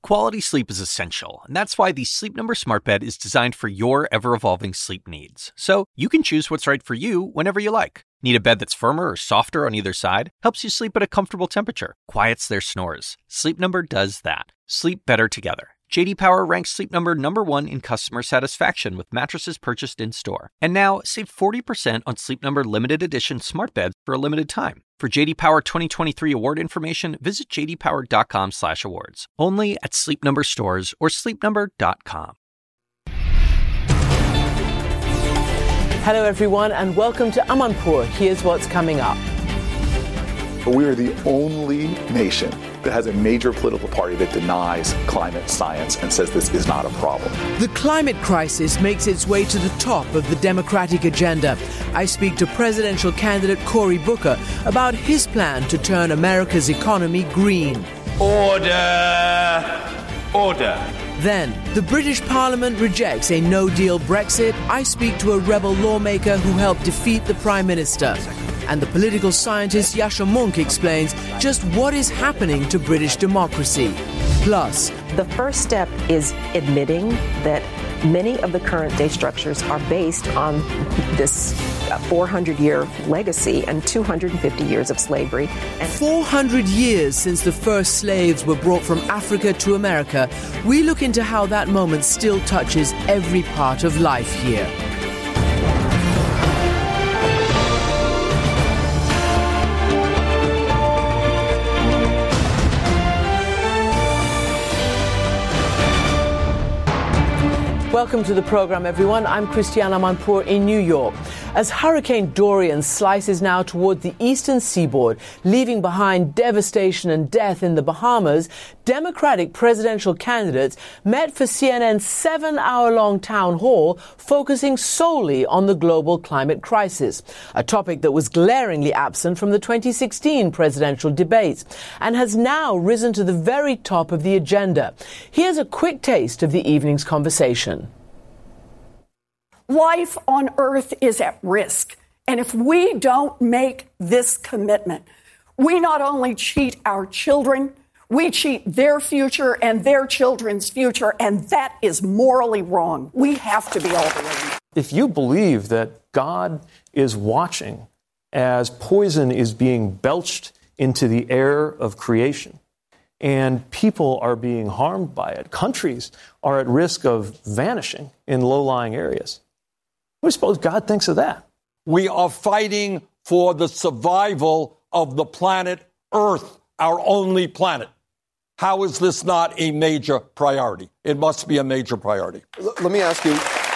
Quality sleep is essential, and that's why the Sleep Number Smart Bed is designed for your ever-evolving sleep needs. So you can choose what's right for you whenever you like. Need a bed that's firmer or softer on either side? Helps you sleep at a comfortable temperature. Quiets their snores. Sleep Number does that. Sleep better together. J.D. Power ranks Sleep Number #1 in customer satisfaction with mattresses purchased in-store. And now, save 40% on Sleep Number limited edition smart beds for a limited time. For J.D. Power 2023 award information, visit jdpower.com/awards. Only at Sleep Number stores or sleepnumber.com. Hello, everyone, and welcome to Amanpur. Here's what's coming up. We are the only nation that has a major political party that denies climate science and says this is not a problem. The climate crisis makes its way to the top of the Democratic agenda. I speak to presidential candidate Cory Booker about his plan to turn America's economy green. Order! Order! Then, the British Parliament rejects a no-deal Brexit. I speak to a rebel lawmaker who helped defeat the Prime Minister. And the political scientist Yascha Mounk explains just what is happening to British democracy. Plus, the first step is admitting that many of the current day structures are based on this 400-year legacy and 250 years of slavery. And 400 years since the first slaves were brought from Africa to America, we look into how that moment still touches every part of life here. Welcome to the program, everyone. I'm Christiane Amanpour in New York. As Hurricane Dorian slices now toward the eastern seaboard, leaving behind devastation and death in the Bahamas, Democratic presidential candidates met for CNN's 7-hour-long town hall focusing solely on the global climate crisis, a topic that was glaringly absent from the 2016 presidential debates and has now risen to the very top of the agenda. Here's a quick taste of the evening's conversation. Life on Earth is at risk. And if we don't make this commitment, we not only cheat our children, we cheat their future and their children's future, and that is morally wrong. We have to be all the way. If you believe that God is watching as poison is being belched into the air of creation, and people are being harmed by it, countries are at risk of vanishing in low-lying areas, what do you suppose God thinks of that? We are fighting for the survival of the planet Earth, our only planet. How is this not a major priority? It must be a major priority. Let me ask you.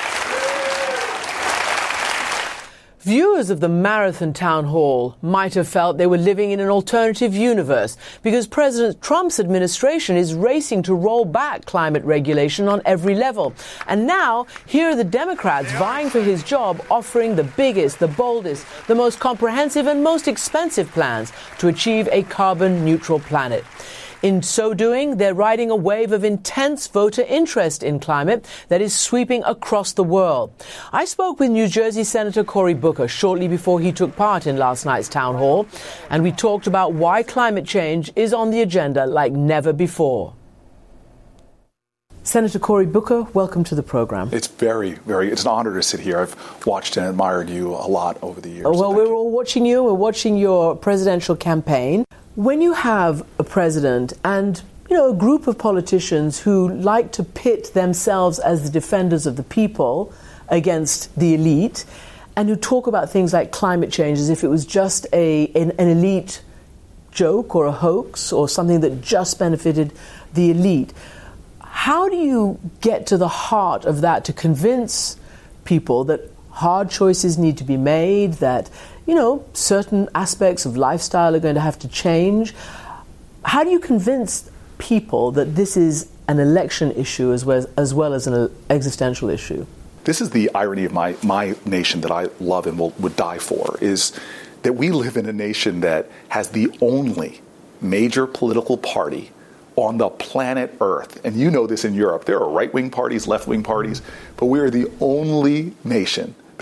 Viewers of the Marathon Town Hall might have felt they were living in an alternative universe because President Trump's administration is racing to roll back climate regulation on every level. And now, here are the Democrats vying for his job, offering the biggest, the boldest, the most comprehensive and most expensive plans to achieve a carbon-neutral planet. In so doing, they're riding a wave of intense voter interest in climate that is sweeping across the world. I spoke with New Jersey Senator Cory Booker shortly before he took part in last night's town hall, and we talked about why climate change is on the agenda like never before. Senator Cory Booker, welcome to the program. It's it's an honor to sit here. I've watched and admired you a lot over the years. Well, we're all watching you. We're watching your presidential campaign. When you have a president and, a group of politicians who like to pit themselves as the defenders of the people against the elite and who talk about things like climate change as if it was just an elite joke or a hoax or something that just benefited the elite, how do you get to the heart of that to convince people that hard choices need to be made, that certain aspects of lifestyle are going to have to change? How do you convince people that this is an election issue as well as an existential issue? This is the irony of my nation that I love and would die for, is that we live in a nation that has the only major political party on the planet Earth. And you know this in Europe. There are right-wing parties, left-wing parties, but we are the only nation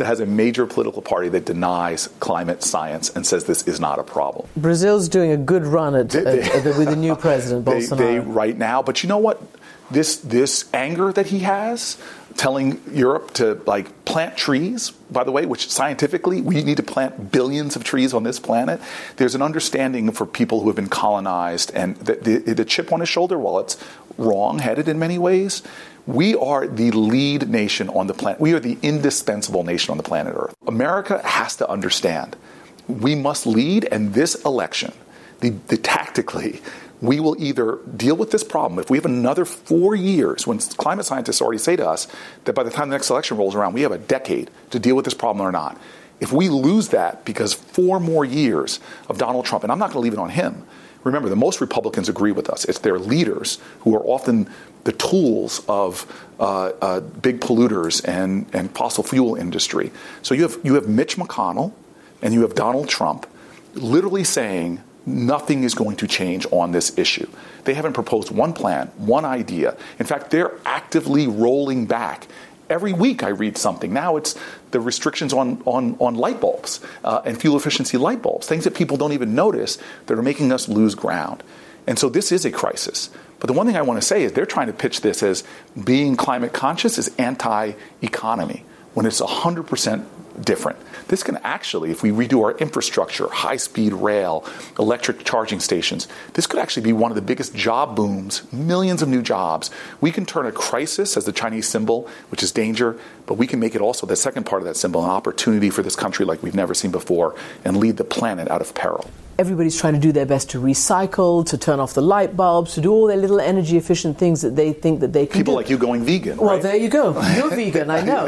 that has a major political party that denies climate science and says this is not a problem. Brazil's doing a good run with the new president, Bolsonaro. Right now, but you know what? This anger that he has, telling Europe to plant trees, by the way, which scientifically we need to plant billions of trees on this planet. There's an understanding for people who have been colonized, and the chip on his shoulder, while it's wrong-headed in many ways, we are the lead nation on the planet. We are the indispensable nation on the planet Earth. America has to understand we must lead, and this election, tactically, we will either deal with this problem. If we have another 4 years, when climate scientists already say to us that by the time the next election rolls around, we have a decade to deal with this problem or not. If we lose that because 4 more years of Donald Trump, and I'm not going to leave it on him. Remember, the most Republicans agree with us. It's their leaders who are often the tools of big polluters and fossil fuel industry. So you have Mitch McConnell and you have Donald Trump literally saying, nothing is going to change on this issue. They haven't proposed one plan, one idea. In fact, they're actively rolling back. Every week I read something. Now it's the restrictions on light bulbs and fuel efficiency light bulbs, things that people don't even notice that are making us lose ground. And so this is a crisis. But the one thing I want to say is they're trying to pitch this as being climate conscious is anti-economy, when it's 100% different. This can actually, if we redo our infrastructure, high-speed rail, electric charging stations, this could actually be one of the biggest job booms, millions of new jobs. We can turn a crisis as the Chinese symbol, which is danger, but we can make it also, the second part of that symbol, an opportunity for this country like we've never seen before and lead the planet out of peril. Everybody's trying to do their best to recycle, to turn off the light bulbs, to do all their little energy efficient things that they think that they can People do. like you going vegan, Well, right? there you go. You're vegan, I know.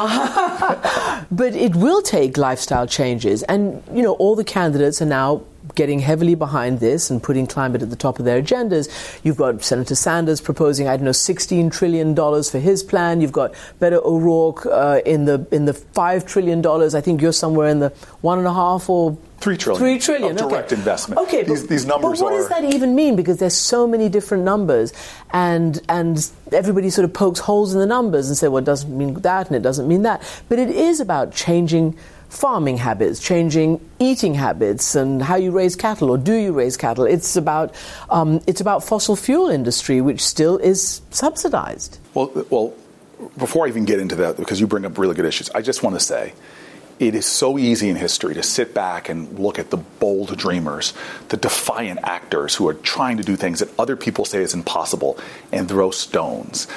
But it will take lifestyle changes. And, all the candidates are now getting heavily behind this and putting climate at the top of their agendas. You've got Senator Sanders proposing, $16 trillion for his plan. You've got Beto O'Rourke in the $5 trillion. I think you're somewhere in the 1.5 or $3 trillion. $3 trillion of direct investment. Okay, these numbers but what does that even mean? Because there's so many different numbers, and everybody sort of pokes holes in the numbers and say, well, it doesn't mean that and it doesn't mean that. But it is about changing farming habits, changing eating habits, and how you raise cattle, or do you raise cattle? It's about fossil fuel industry, which still is subsidized. Well, before I even get into that, because you bring up really good issues, I just want to say, it is so easy in history to sit back and look at the bold dreamers, the defiant actors who are trying to do things that other people say is impossible and throw stones.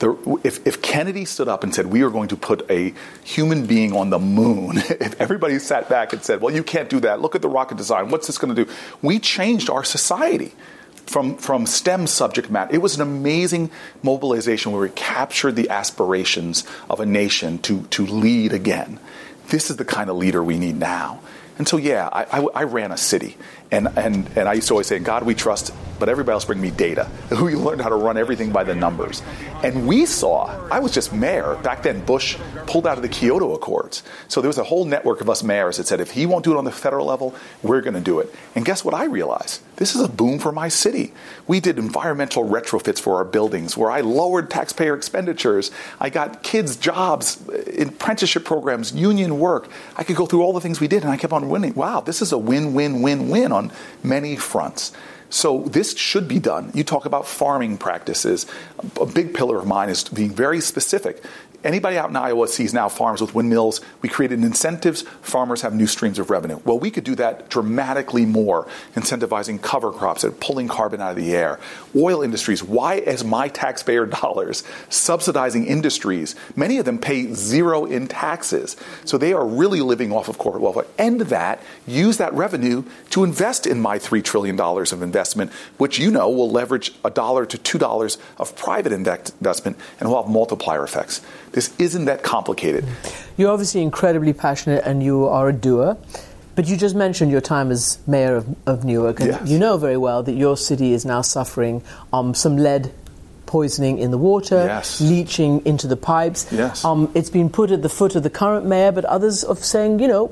If Kennedy stood up and said, we are going to put a human being on the moon, if everybody sat back and said, well, you can't do that, look at the rocket design, what's this going to do? We changed our society from STEM subject matter. It was an amazing mobilization where we captured the aspirations of a nation to lead again. This is the kind of leader we need now. And so, yeah, I ran a city, and I used to always say, God we trust, but everybody else bring me data. We learned how to run everything by the numbers. And we saw, I was just mayor. Back then, Bush pulled out of the Kyoto Accords. So there was a whole network of us mayors that said, if he won't do it on the federal level, we're going to do it. And guess what I realized? This is a boom for my city. We did environmental retrofits for our buildings where I lowered taxpayer expenditures. I got kids jobs, apprenticeship programs, union work. I could go through all the things we did, and I kept on winning. Wow, this is a win-win-win-win on many fronts. So this should be done. You talk about farming practices. A big pillar of mine is being very specific. Anybody out in Iowa sees now farms with windmills. We created incentives. Farmers have new streams of revenue. Well, we could do that dramatically more, incentivizing cover crops and pulling carbon out of the air. Oil industries, why is my taxpayer dollars subsidizing industries? Many of them pay zero in taxes. So they are really living off of corporate welfare. End that, use that revenue to invest in my $3 trillion of investment, which will leverage $1 to $2 of private investment and will have multiplier effects. This isn't that complicated. You're obviously incredibly passionate and you are a doer. But you just mentioned your time as mayor of Newark. And yes. You know very well that your city is now suffering some lead poisoning in the water, yes. leaching into the pipes. Yes. It's been put at the foot of the current mayor, but others are saying,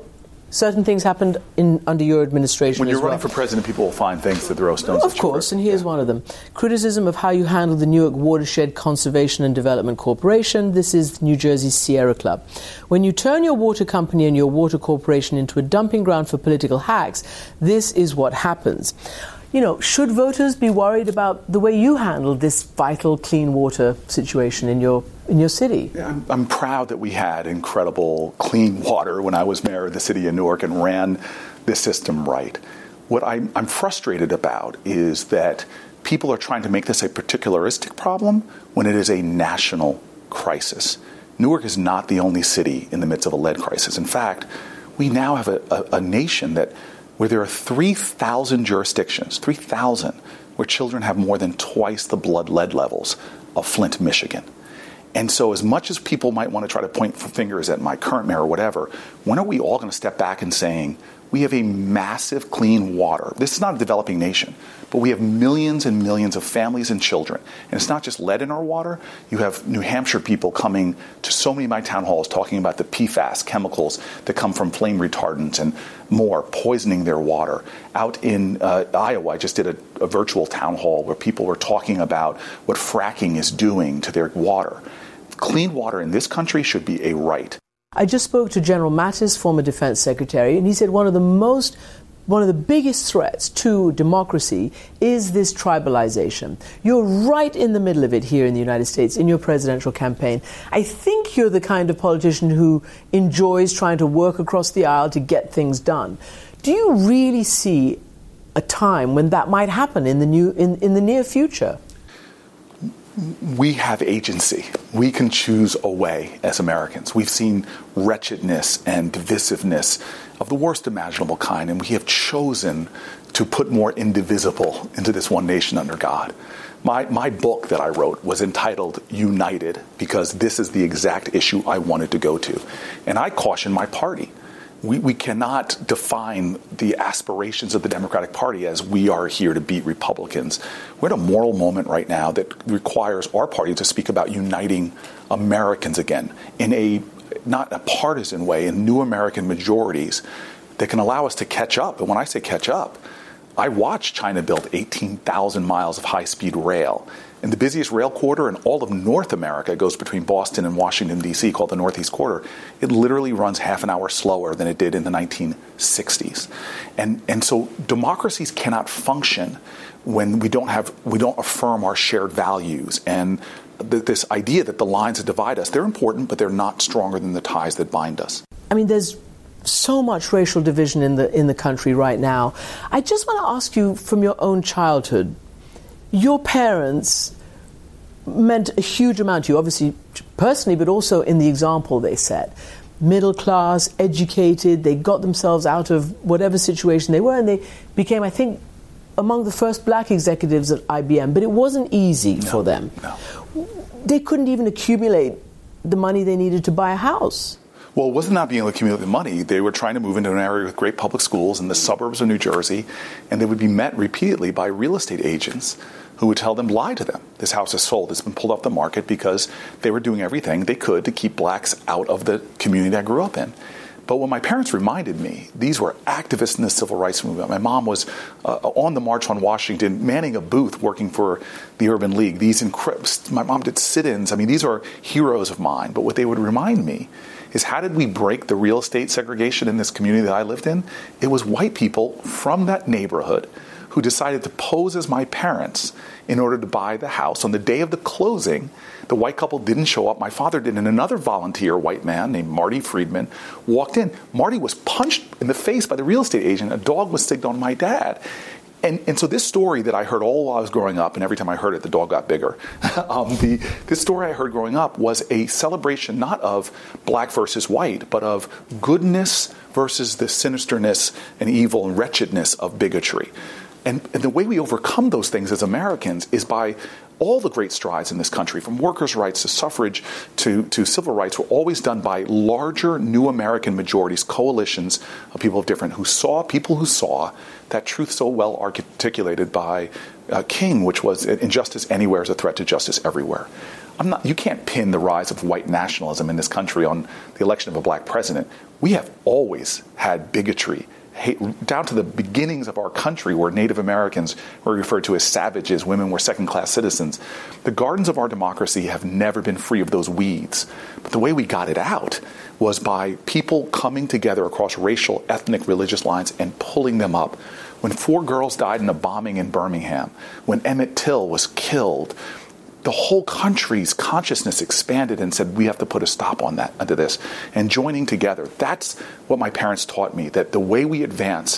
certain things happened under your administration When you're as well. running for president, people will find things to throw stones at you. Of course, and here's one of them. Criticism of how you handled the Newark Watershed Conservation and Development Corporation. This is New Jersey's Sierra Club. When you turn your water company and your water corporation into a dumping ground for political hacks, this is what happens. You know, should voters be worried about the way you handled this vital clean water situation in your city? Yeah, I'm proud that we had incredible clean water when I was mayor of the city of Newark and ran this system right. What I'm frustrated about is that people are trying to make this a particularistic problem when it is a national crisis. Newark is not the only city in the midst of a lead crisis. In fact, we now have a nation where there are 3,000 jurisdictions, 3,000, where children have more than twice the blood lead levels of Flint, Michigan. And so as much as people might want to try to point fingers at my current mayor or whatever, when are we all going to step back and saying, we have a massive clean water. This is not a developing nation, but we have millions and millions of families and children. And it's not just lead in our water. You have New Hampshire people coming to so many of my town halls talking about the PFAS chemicals that come from flame retardants and more, poisoning their water. Out in Iowa, I just did a virtual town hall where people were talking about what fracking is doing to their water. Clean water in this country should be a right. I just spoke to General Mattis, former defense secretary, and he said one of the biggest threats to democracy is this tribalization. You're right in the middle of it here in the United States in your presidential campaign. I think you're the kind of politician who enjoys trying to work across the aisle to get things done. Do you really see a time when that might happen in the near future? We have agency. We can choose a way as Americans. We've seen wretchedness and divisiveness of the worst imaginable kind, and we have chosen to put more indivisible into this one nation under God. My book that I wrote was entitled United because this is the exact issue I wanted to go to. And I caution my party. We cannot define the aspirations of the Democratic Party as we are here to beat Republicans. We're at a moral moment right now that requires our party to speak about uniting Americans again in not a partisan way, in new American majorities that can allow us to catch up. And when I say catch up, I watched China build 18,000 miles of high-speed rail. And the busiest rail corridor in all of North America goes between Boston and Washington, D.C., called the Northeast Corridor. It literally runs half an hour slower than it did in the 1960s. And so democracies cannot function when we don't affirm our shared values. And this idea that the lines that divide us, they're important, but they're not stronger than the ties that bind us. I mean, there's so much racial division in the country right now. I just want to ask you, from your own childhood, your parents meant a huge amount to you, obviously personally, but also in the example they set. Middle class, educated, they got themselves out of whatever situation they were, and they became, I think, among the first black executives at IBM. But it wasn't easy for them. No. They couldn't even accumulate the money they needed to buy a house. Well, it wasn't not being able to accumulate the money. They were trying to move into an area with great public schools in the suburbs of New Jersey, and they would be met repeatedly by real estate agents who would tell them, lie to them. This house is sold. It's been pulled off the market because they were doing everything they could to keep blacks out of the community I grew up in. But when my parents reminded me, these were activists in the civil rights movement. My mom was on the March on Washington, manning a booth working for the Urban League. My mom did sit-ins. I mean, these are heroes of mine. But what they would remind me is, how did we break the real estate segregation in this community that I lived in? It was white people from that neighborhood who decided to pose as my parents in order to buy the house. On the day of the closing, the white couple didn't show up. My father did, and another volunteer white man named Marty Friedman walked in. Marty was punched in the face by the real estate agent. A dog was sicked on my dad. And so this story that I heard all while I was growing up, and every time I heard it, the dog got bigger. This story I heard growing up was a celebration not of black versus white, but of goodness versus the sinisterness and evil and wretchedness of bigotry. And the way we overcome those things as Americans is by all the great strides in this country, from workers' rights to suffrage to civil rights, were always done by larger new American majorities, coalitions of people who saw that truth so well articulated by King, which was injustice anywhere is a threat to justice everywhere. You can't pin the rise of white nationalism in this country on the election of a black president. We have always had bigotry, hate, down to the beginnings of our country, where Native Americans were referred to as savages, women were second-class citizens. The gardens of our democracy have never been free of those weeds. But the way we got it out was by people coming together across racial, ethnic, religious lines and pulling them up. When 4 girls died in a bombing in Birmingham, when Emmett Till was killed, the whole country's consciousness expanded and said, we have to put a stop on that, to this. And joining together, that's what my parents taught me, that the way we advance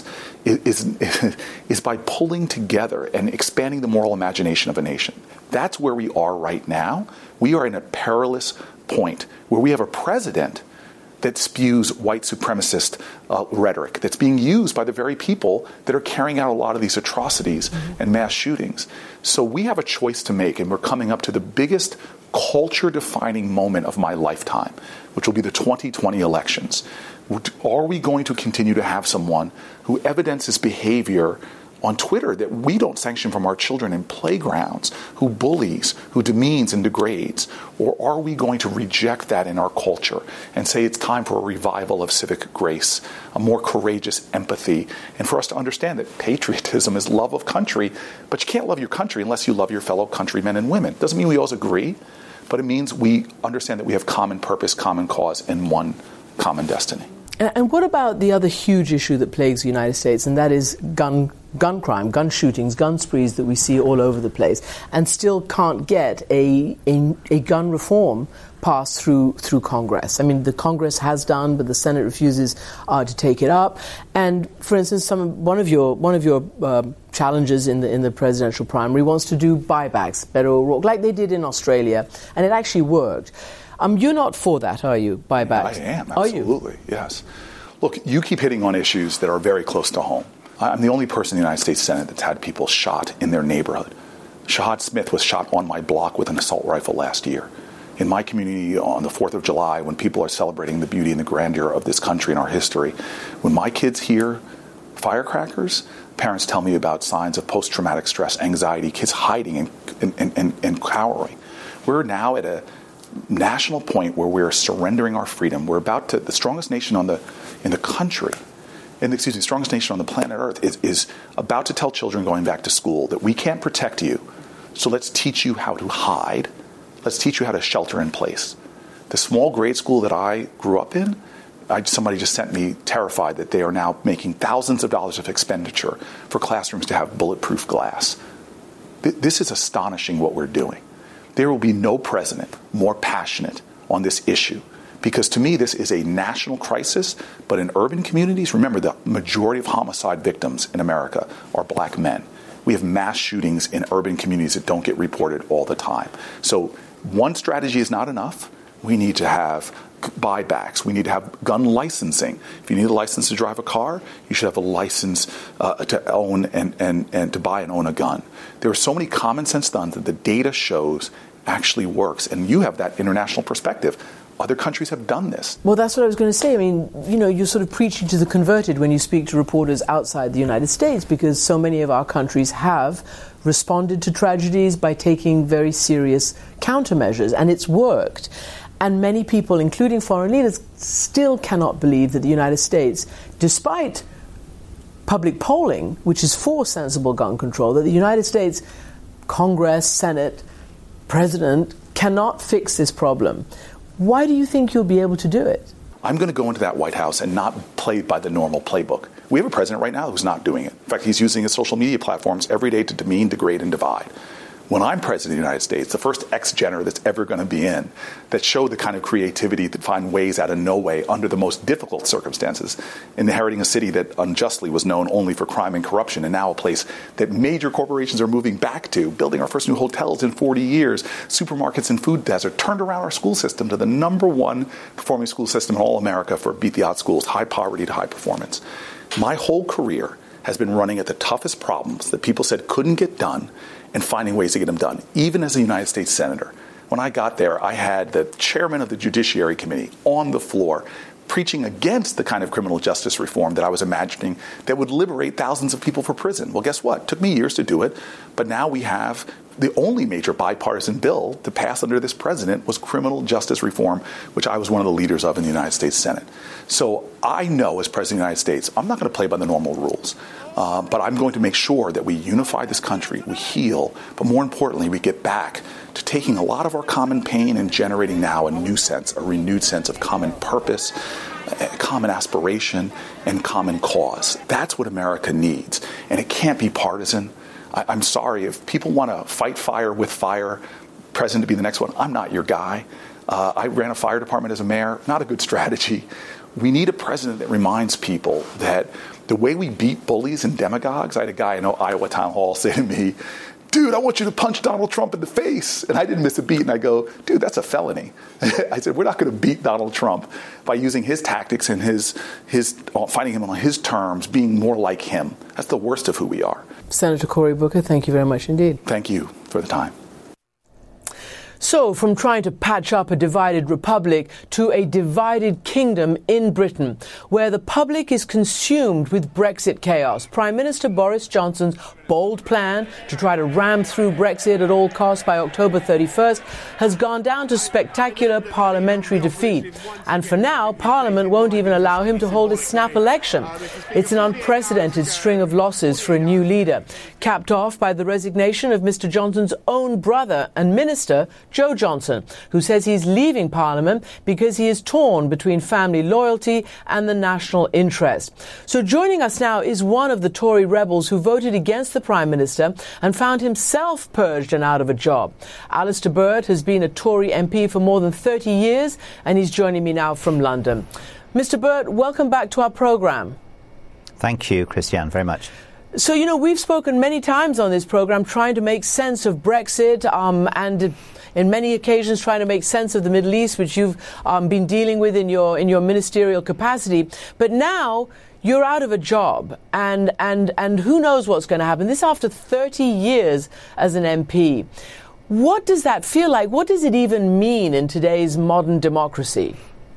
is by pulling together and expanding the moral imagination of a nation. That's where we are right now. We are in a perilous point where we have a president that spews white supremacist rhetoric that's being used by the very people that are carrying out a lot of these atrocities and mass shootings. So we have a choice to make, and we're coming up to the biggest culture-defining moment of my lifetime, which will be the 2020 elections. Are we going to continue to have someone who evidences behavior on Twitter that we don't sanction from our children in playgrounds, who bullies, who demeans and degrades? Or are we going to reject that in our culture and say it's time for a revival of civic grace, a more courageous empathy, and for us to understand that patriotism is love of country, but you can't love your country unless you love your fellow countrymen and women. Doesn't mean we always agree, but it means we understand that we have common purpose, common cause, and one common destiny. And what about the other huge issue that plagues the United States, and that is gun crime, gun shootings, gun sprees that we see all over the place, and still can't get a gun reform passed through Congress? I mean, the Congress has done, but the Senate refuses to take it up. And for instance, one of your challenges in the presidential primary wants to do buybacks, Beto O'Rourke, like they did in Australia, and it actually worked. You're not for that, are you, buybacks? I am, absolutely, yes. Look, you keep hitting on issues that are very close to home. I'm the only person in the United States Senate that's had people shot in their neighborhood. Shahad Smith was shot on my block with an assault rifle last year. In my community on the 4th of July, when people are celebrating the beauty and the grandeur of this country and our history, when my kids hear firecrackers, parents tell me about signs of post-traumatic stress, anxiety, kids hiding and cowering. We're now at a national point where we're surrendering our freedom. We're about to, the strongest nation in the country, strongest nation on the planet Earth is about to tell children going back to school that we can't protect you, so let's teach you how to hide. Let's teach you how to shelter in place. The small grade school that I grew up in, somebody just sent me terrified that they are now making thousands of dollars of expenditure for classrooms to have bulletproof glass. This is astonishing what we're doing. There will be no president more passionate on this issue, because to me this is a national crisis, but in urban communities, remember the majority of homicide victims in America are black men. We have mass shootings in urban communities that don't get reported all the time. So one strategy is not enough. We need to have buybacks. We need to have gun licensing. If you need a license to drive a car, you should have a license to own and to buy and own a gun. There are so many common sense guns that the data shows actually works. And you have that international perspective. Other countries have done this. Well, that's what I was going to say. I mean, you're sort of preaching to the converted when you speak to reporters outside the United States, because so many of our countries have responded to tragedies by taking very serious countermeasures, and it's worked. And many people, including foreign leaders, still cannot believe that the United States, despite public polling, which is for sensible gun control, that the United States Congress, Senate, President cannot fix this problem. Why do you think you'll be able to do it? I'm going to go into that White House and not play by the normal playbook. We have a president right now who's not doing it. In fact, he's using his social media platforms every day to demean, degrade, and divide. When I'm president of the United States, the first ex-gener that's ever going to be in, that showed the kind of creativity to find ways out of no way under the most difficult circumstances, inheriting a city that unjustly was known only for crime and corruption, and now a place that major corporations are moving back to, building our first new hotels in 40 years, supermarkets and food desert, turned around our school system to the #1 performing school system in all America for beat the odds schools, high poverty to high performance. My whole career has been running at the toughest problems that people said couldn't get done, and finding ways to get them done, even as a United States Senator. When I got there, I had the chairman of the Judiciary Committee on the floor preaching against the kind of criminal justice reform that I was imagining that would liberate thousands of people from prison. Well, guess what? It took me years to do it, but now we have the only major bipartisan bill to pass under this president was criminal justice reform, which I was one of the leaders of in the United States Senate. So I know as President of the United States, I'm not going to play by the normal rules. But I'm going to make sure that we unify this country, we heal, but more importantly, we get back to taking a lot of our common pain and generating now a renewed sense of common purpose, common aspiration, and common cause. That's what America needs. And it can't be partisan. I'm sorry, if people want to fight fire with fire, president to be the next one, I'm not your guy. I ran a fire department as a mayor, not a good strategy. We need a president that reminds people that the way we beat bullies and demagogues, I had a guy in Iowa Town Hall say to me, dude, I want you to punch Donald Trump in the face. And I didn't miss a beat. And I go, dude, that's a felony. I said, we're not going to beat Donald Trump by using his tactics and his fighting him on his terms, being more like him. That's the worst of who we are. Senator Cory Booker, thank you very much indeed. Thank you for the time. So, from trying to patch up a divided republic to a divided kingdom in Britain, where the public is consumed with Brexit chaos, Prime Minister Boris Johnson's bold plan to try to ram through Brexit at all costs by October 31st has gone down to spectacular parliamentary defeat. And for now, Parliament won't even allow him to hold a snap election. It's an unprecedented string of losses for a new leader, capped off by the resignation of Mr. Johnson's own brother and minister, Joe Johnson, who says he's leaving Parliament because he is torn between family loyalty and the national interest. So joining us now is one of the Tory rebels who voted against the Prime Minister and found himself purged and out of a job. Alistair Burt has been a Tory MP for more than 30 years, and he's joining me now from London. Mr. Burt, welcome back to our programme. Thank you, Christiane, very much. So, we've spoken many times on this programme trying to make sense of Brexit and in many occasions trying to make sense of the Middle East, which you've been dealing with in your ministerial capacity. But now you're out of a job, and who knows what's going to happen. This after 30 years as an MP. What does that feel like? What does it even mean in today's modern democracy?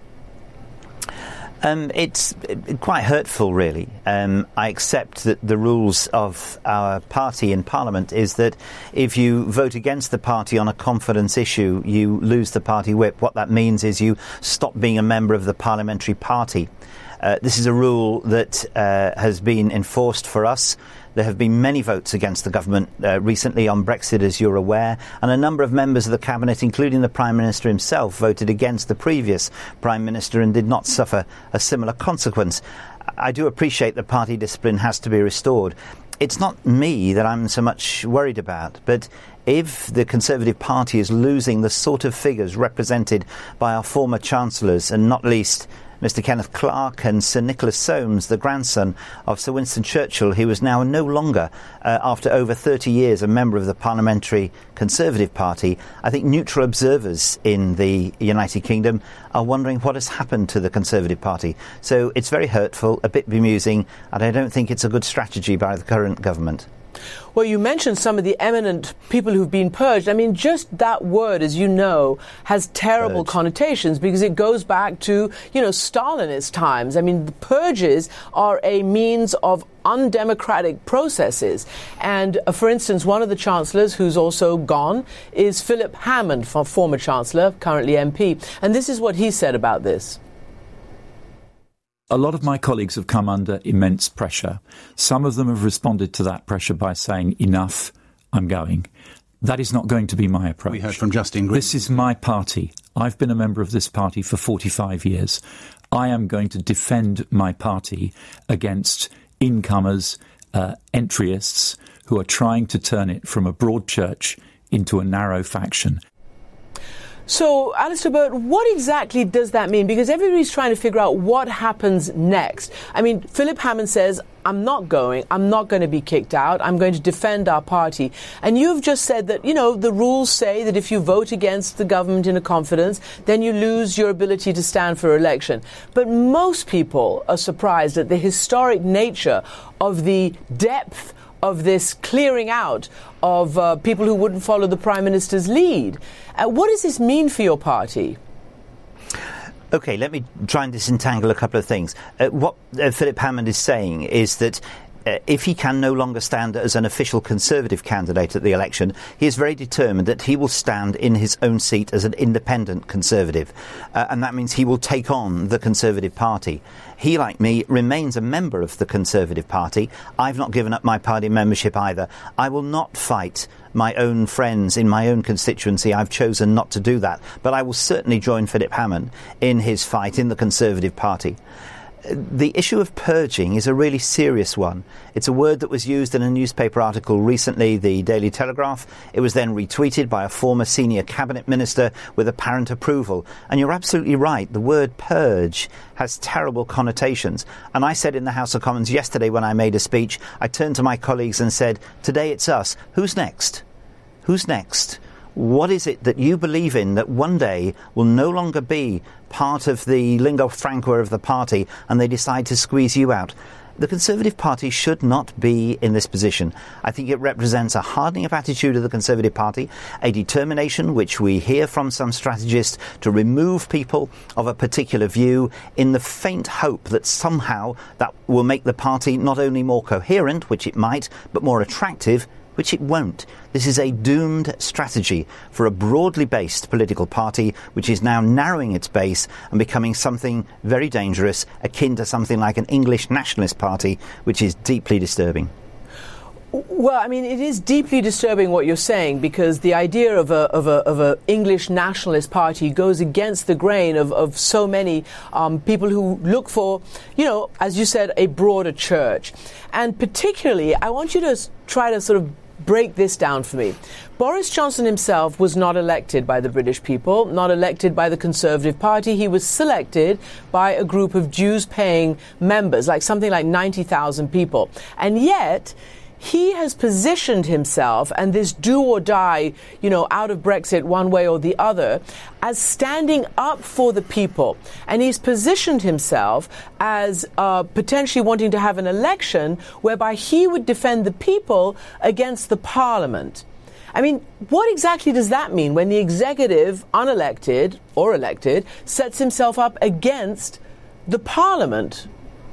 It's quite hurtful, really. I accept that the rules of our party in Parliament is that if you vote against the party on a confidence issue, you lose the party whip. What that means is you stop being a member of the parliamentary party. This is a rule that has been enforced for us. There have been many votes against the government recently on Brexit, as you're aware, and a number of members of the Cabinet, including the Prime Minister himself, voted against the previous Prime Minister and did not suffer a similar consequence. I do appreciate that party discipline has to be restored. It's not me that I'm so much worried about, but if the Conservative Party is losing the sort of figures represented by our former Chancellors, and not least Mr. Kenneth Clarke and Sir Nicholas Soames, the grandson of Sir Winston Churchill, who is now no longer, after over 30 years, a member of the Parliamentary Conservative Party, I think neutral observers in the United Kingdom are wondering what has happened to the Conservative Party. So it's very hurtful, a bit bemusing, and I don't think it's a good strategy by the current government. Well, you mentioned some of the eminent people who've been purged. I mean, just that word, as you know, has terrible connotations because it goes back to, Stalinist times. I mean, the purges are a means of undemocratic processes. And, for instance, one of the chancellors who's also gone is Philip Hammond, former chancellor, currently MP. And this is what he said about this. A lot of my colleagues have come under immense pressure. Some of them have responded to that pressure by saying, enough, I'm going. That is not going to be my approach. We heard from Justine Green. This is my party. I've been a member of this party for 45 years. I am going to defend my party against incomers, entryists who are trying to turn it from a broad church into a narrow faction. So, Alistair Burt, what exactly does that mean? Because everybody's trying to figure out what happens next. I mean, Philip Hammond says, I'm not going to be kicked out, I'm going to defend our party. And you've just said that, the rules say that if you vote against the government in a confidence, then you lose your ability to stand for election. But most people are surprised at the historic nature of the depth of this clearing out of people who wouldn't follow the Prime Minister's lead. What does this mean for your party? OK, let me try and disentangle a couple of things. What Philip Hammond is saying is that if he can no longer stand as an official Conservative candidate at the election, he is very determined that he will stand in his own seat as an independent Conservative. And that means he will take on the Conservative Party. He, like me, remains a member of the Conservative Party. I've not given up my party membership either. I will not fight my own friends in my own constituency. I've chosen not to do that. But I will certainly join Philip Hammond in his fight in the Conservative Party. The issue of purging is a really serious one. It's a word that was used in a newspaper article recently, the Daily Telegraph. It was then retweeted by a former senior cabinet minister with apparent approval. And you're absolutely right. The word purge has terrible connotations. And I said in the House of Commons yesterday when I made a speech, I turned to my colleagues and said, today it's us. Who's next? Who's next? What is it that you believe in that one day will no longer be part of the lingua franca of the party and they decide to squeeze you out? The Conservative Party should not be in this position. I think it represents a hardening of attitude of the Conservative Party, a determination which we hear from some strategists to remove people of a particular view in the faint hope that somehow that will make the party not only more coherent, which it might, but more attractive, which it won't. This is a doomed strategy for a broadly based political party which is now narrowing its base and becoming something very dangerous, akin to something like an English nationalist party, which is deeply disturbing. Well, I mean, it is deeply disturbing what you're saying, because the idea of a English nationalist party goes against the grain of so many people who look for, you know, as you said, a broader church. And particularly, I want you to try to sort of break this down for me. Boris Johnson himself was not elected by the British people, not elected by the Conservative Party. He was selected by a group of dues-paying members, like something like 90,000 people. And yet he has positioned himself, and this do or die, you know, out of Brexit one way or the other, as standing up for the people. And he's positioned himself as potentially wanting to have an election whereby he would defend the people against the Parliament. I mean, what exactly does that mean when the executive, unelected or elected, sets himself up against the Parliament?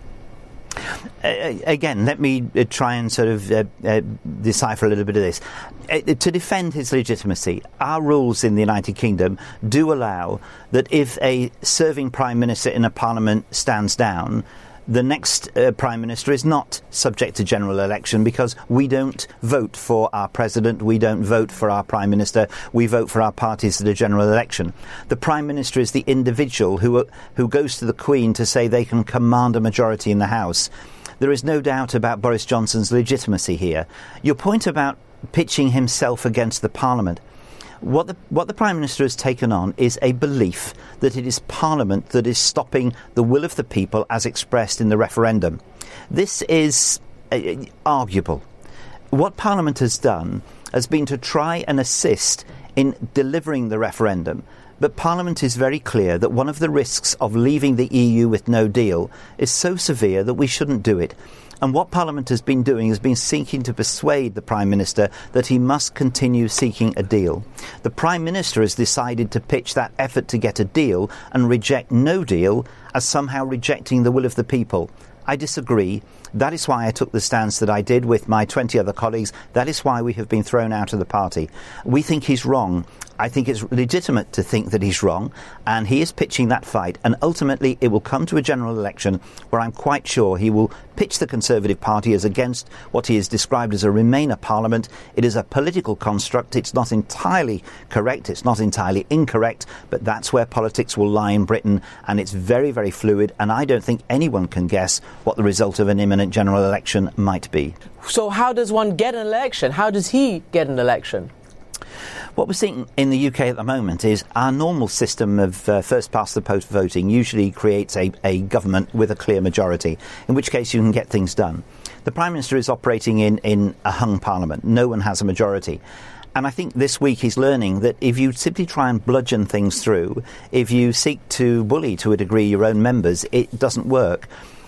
Again, let me try and sort of decipher a little bit of this. To defend his legitimacy, our rules in the United Kingdom do allow that if a serving Prime Minister in a Parliament stands down, the next Prime Minister is not subject to general election, because we don't vote for our President, we don't vote for our Prime Minister, we vote for our parties at a general election. The Prime Minister is the individual who goes to the Queen to say they can command a majority in the House. There is no doubt about Boris Johnson's legitimacy here. Your point about pitching himself against the Parliament, what the Prime Minister has taken on is a belief that it is Parliament that is stopping the will of the people as expressed in the referendum. This is arguable. What Parliament has done has been to try and assist in delivering the referendum. But Parliament is very clear that one of the risks of leaving the EU with no deal is so severe that we shouldn't do it. And what Parliament has been doing has been seeking to persuade the Prime Minister that he must continue seeking a deal. The Prime Minister has decided to pitch that effort to get a deal and reject no deal as somehow rejecting the will of the people. I disagree. That is why I took the stance that I did with my 20 other colleagues. That is why we have been thrown out of the party. We think he's wrong. I think it's legitimate to think that he's wrong, and he is pitching that fight, and ultimately it will come to a general election where I'm quite sure he will pitch the Conservative Party as against what he has described as a Remainer Parliament. It is a political construct. It's not entirely correct. It's not entirely incorrect, but that's where politics will lie in Britain, and it's very, very fluid, and I don't think anyone can guess what the result of an imminent general election might be. So how does one get an election? How does he get an election? What we're seeing in the UK at the moment is our normal system of first-past-the-post voting usually creates a government with a clear majority, in which case you can get things done. The Prime Minister is operating in a hung parliament. No one has a majority. And I think this week he's learning that if you simply try and bludgeon things through, if you seek to bully to a degree your own members, it doesn't work.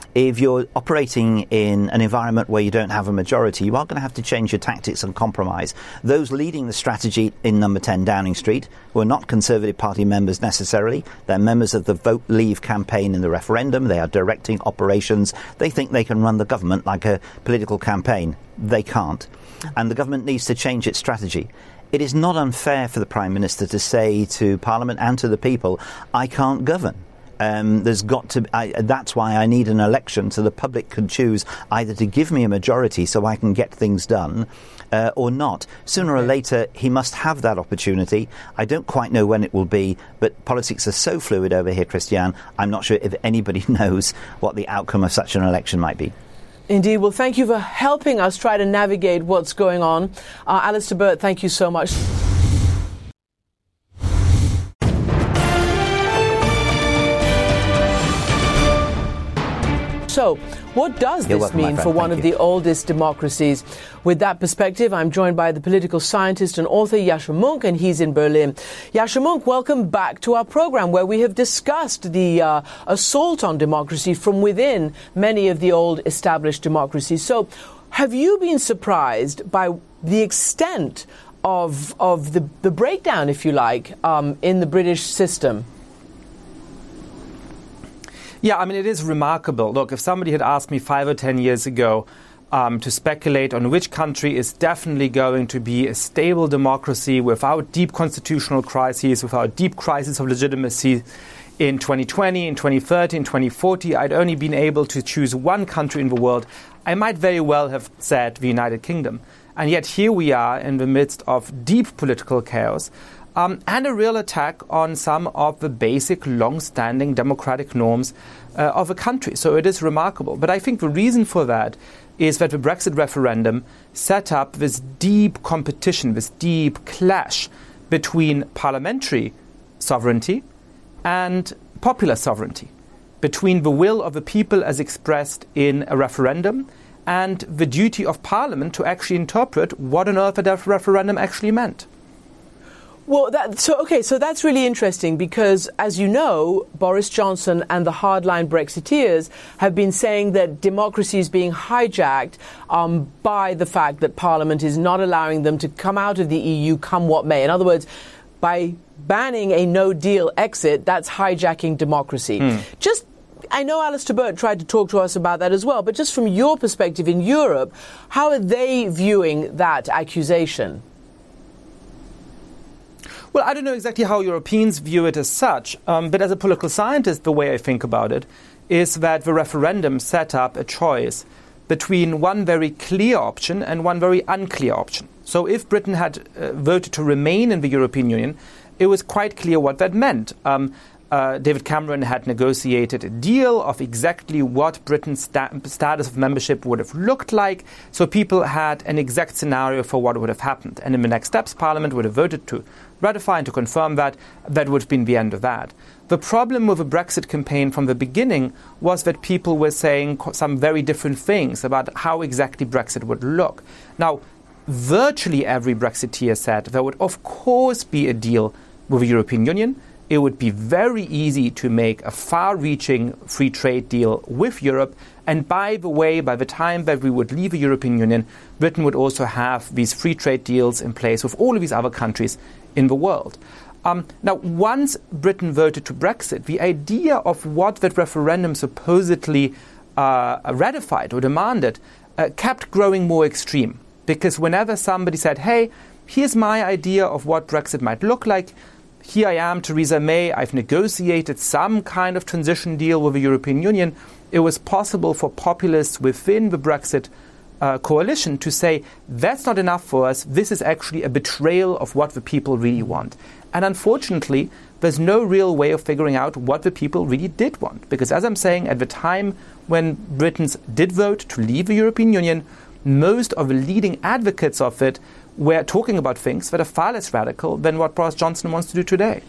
if you're operating in an environment where you don't have a majority, you are going to have to change your tactics and compromise. Those leading the strategy in number 10 Downing Street were not Conservative Party members necessarily. They're members of the Vote Leave campaign in the referendum. They are directing operations. They think they can run the government like a political campaign. They can't. And the government needs to change its strategy. It is not unfair for the Prime Minister to say to Parliament and to the people, I can't govern. There's got to. That's why I need an election so the public can choose either to give me a majority so I can get things done or not. Sooner or later, he must have that opportunity. I don't quite know when it will be, but politics are so fluid over here, Christiane, I'm not sure if anybody knows what the outcome of such an election might be. Indeed. Well, thank you for helping us try to navigate what's going on. Alistair Burt, thank you so much. So, what does this mean for one of the oldest democracies? With that perspective, I'm joined by the political scientist and author Yascha Mounk, and he's in Berlin. Yascha Mounk, welcome back to our program, where we have discussed the assault on democracy from within many of the old established democracies. So, have you been surprised by the extent of the breakdown, if you like, in the British system? Yeah, I mean, it is remarkable. Look, if somebody had asked me 5 or 10 years ago to speculate on which country is definitely going to be a stable democracy without deep constitutional crises, without deep crisis of legitimacy in 2020, in 2030, in 2040, I'd only been able to choose one country in the world, I might very well have said the United Kingdom. And yet here we are in the midst of deep political chaos. And a real attack on some of the basic, long-standing democratic norms of a country. So it is remarkable. But I think the reason for that is that the Brexit referendum set up this deep competition, this deep clash between parliamentary sovereignty and popular sovereignty, between the will of the people as expressed in a referendum and the duty of Parliament to actually interpret what on earth that referendum actually meant. Well, so that's really interesting because, as you know, Boris Johnson and the hardline Brexiteers have been saying that democracy is being hijacked by the fact that Parliament is not allowing them to come out of the EU come what may. In other words, by banning a no-deal exit, that's hijacking democracy. I know Alistair Burt tried to talk to us about that as well, but just from your perspective in Europe, how are they viewing that accusation? Well, I don't know exactly how Europeans view it as such, but as a political scientist, the way I think about it is that the referendum set up a choice between one very clear option and one very unclear option. So if Britain had voted to remain in the European Union, it was quite clear what that meant. David Cameron had negotiated a deal of exactly what Britain's status of membership would have looked like, so people had an exact scenario for what would have happened. And in the next steps, Parliament would have voted to ratify and to confirm that. That would have been the end of that. The problem with the Brexit campaign from the beginning was that people were saying some very different things about how exactly Brexit would look. Now, virtually every Brexiteer said there would of course be a deal with the European Union. It would be very easy to make a far-reaching free trade deal with Europe. And by the way, by the time that we would leave the European Union, Britain would also have these free trade deals in place with all of these other countries in the world. Now, once Britain voted to Brexit, the idea of what that referendum supposedly ratified or demanded kept growing more extreme. Because whenever somebody said, hey, here's my idea of what Brexit might look like, here I am, Theresa May, I've negotiated some kind of transition deal with the European Union, it was possible for populists within the Brexit coalition to say, that's not enough for us, this is actually a betrayal of what the people really want. And unfortunately, there's no real way of figuring out what the people really did want. Because as I'm saying, at the time when Britons did vote to leave the European Union, most of the leading advocates of it we're talking about things that are far less radical than what Boris Johnson wants to do today.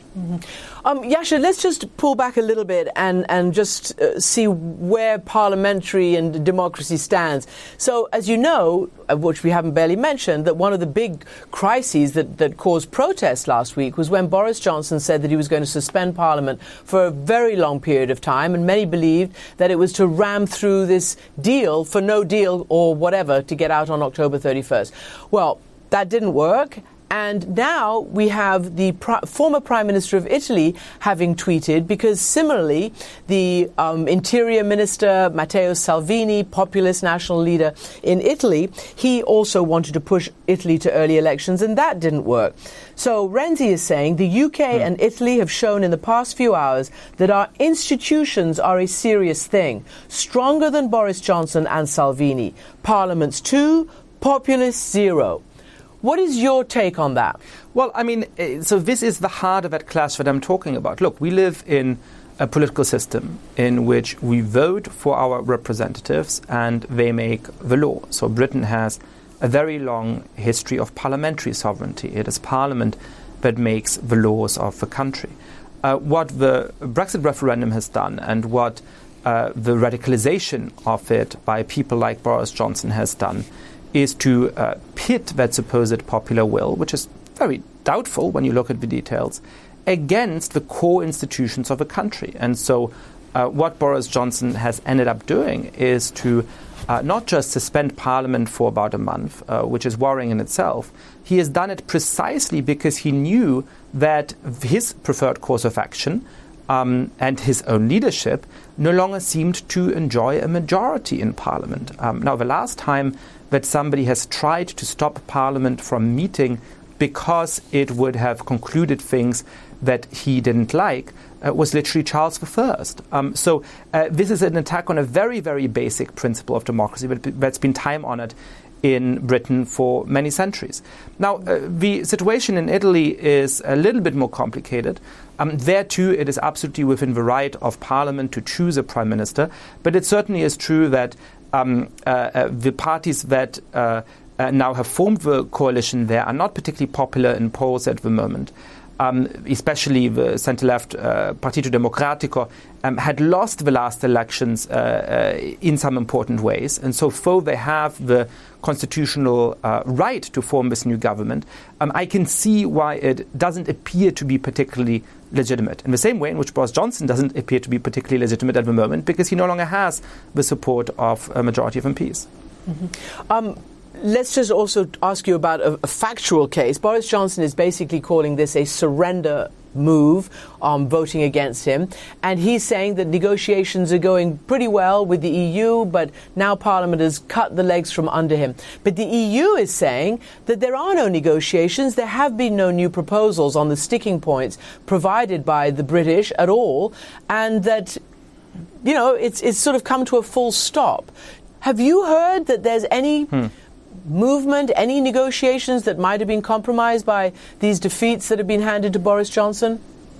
Yasha, let's just pull back a little bit and just see where parliamentary and democracy stands. So, as you know, which we haven't barely mentioned, that one of the big crises that caused protests last week was when Boris Johnson said that he was going to suspend Parliament for a very long period of time, and many believed that it was to ram through this deal for no deal or whatever to get out on October 31st. Well, that didn't work. And now we have the former Prime Minister of Italy having tweeted, because similarly, the Interior Minister, Matteo Salvini, populist national leader in Italy, he also wanted to push Italy to early elections, and that didn't work. So Renzi is saying the UK and Italy have shown in the past few hours that our institutions are a serious thing, stronger than Boris Johnson and Salvini. Parliaments 2, populists 0. What is your take on that? Well, I mean, so this is the heart of that clash that I'm talking about. Look, we live in a political system in which we vote for our representatives and they make the law. So Britain has a very long history of parliamentary sovereignty. It is Parliament that makes the laws of the country. What the Brexit referendum has done and what the radicalization of it by people like Boris Johnson has done is to pit that supposed popular will, which is very doubtful when you look at the details, against the core institutions of a country. And so what Boris Johnson has ended up doing is to not just suspend Parliament for about a month, which is worrying in itself. He has done it precisely because he knew that his preferred course of action and his own leadership no longer seemed to enjoy a majority in Parliament. Now, the last time that somebody has tried to stop Parliament from meeting because it would have concluded things that he didn't like was literally Charles I. So this is an attack on a very, very basic principle of democracy that's been time-honored in Britain for many centuries. Now, the situation in Italy is a little bit more complicated. There, too, it is absolutely within the right of Parliament to choose a prime minister, but it certainly is true that the parties that now have formed the coalition there are not particularly popular in polls at the moment. Especially the centre-left Partito Democratico had lost the last elections in some important ways. And so though they have the constitutional right to form this new government, I can see why it doesn't appear to be particularly legitimate. In the same way in which Boris Johnson doesn't appear to be particularly legitimate at the moment, because he no longer has the support of a majority of MPs. Let's just also ask you about a factual case. Boris Johnson is basically calling this a surrender move, voting against him. And he's saying that negotiations are going pretty well with the EU, but now Parliament has cut the legs from under him. But the EU is saying that there are no negotiations. There have been no new proposals on the sticking points provided by the British at all. And that, you know, it's sort of come to a full stop. Have you heard that there's any movement, any negotiations that might have been compromised by these defeats that have been handed to Boris Johnson?